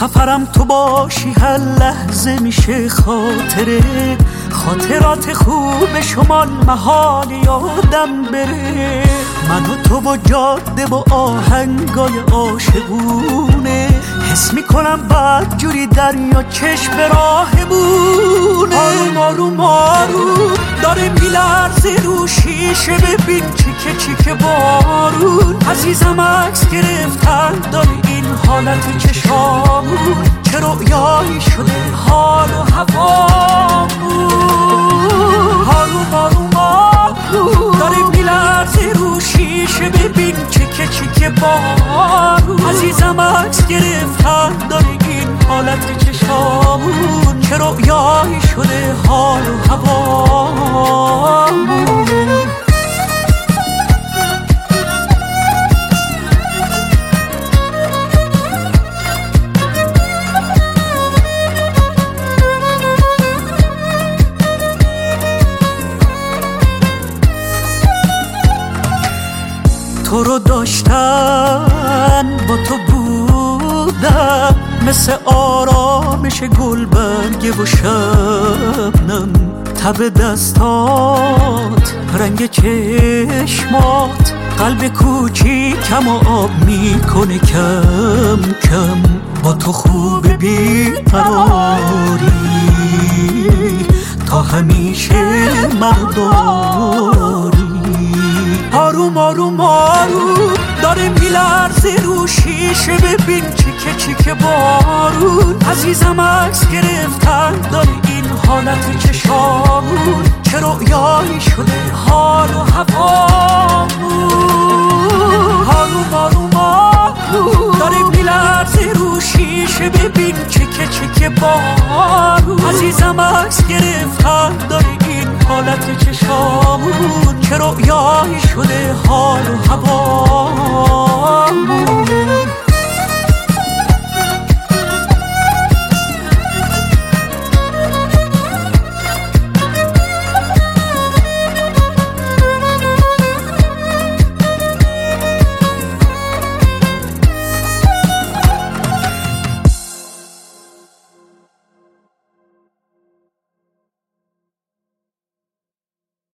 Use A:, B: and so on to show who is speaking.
A: سفرم تو باشی هر لحظه میشه خاطره، خاطرات خوب شمال محال یادم بره. من و تو با جاده با آهنگای عاشقونه، حس میکنم بعد جوری دریا چشم راهمونه. آروم آروم آروم داره میلرزه رو شیشه، ببین چیکه چیکه بارون. عزیزم عکس گرفتن داره این حالت چشامون، چه رویایی شده حال و هوامون. آروم آروم آروم داره میلرزه رو شیشه، ببین چیکه چیکه بارون. عزیزم عکس گرفتن داره این حالت چشامون، چه رویایی شده حال و هوامون. تو رو داشتن با تو بودم، مثل آرامش گل برگ و شبنم. تب دستات رنگ چشمات قلب کوچیکم و آب میکنه کم کم. با تو خوب بیقراری تا همیشه مرداری. آروم آروم آروم داره میلرزه رو شیشه، ببین چیکه چیکه بارون. عزیزم عکس گرفتن داره این حالت چشامون، چه رویایی شده حال و هوامون. آروم آروم آروم داره میلرزه رو شیشه، ببین چیکه چیکه بارون. عزیزم عکس گرفتن داره این حالت چشامون، چه رویایی شده حال و هوامون.